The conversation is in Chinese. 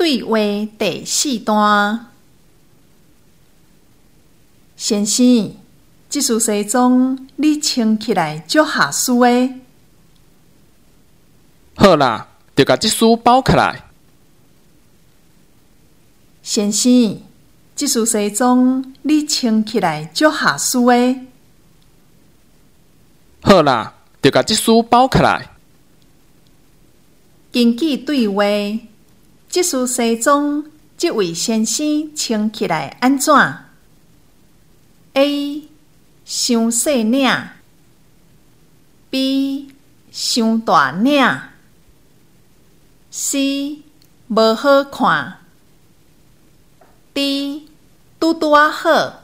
对话第4段。先生，这束西装你穿起来足合适的。 好啦，就甲这束包起来。 先生，这束西装你穿起来足合适的。 好啦，就甲这束包起来。 根据对话，这束西装这位先生穿起来安怎 ？A. 伤细领 B. 伤大领 C. 无好看 D. 拄拄仔好。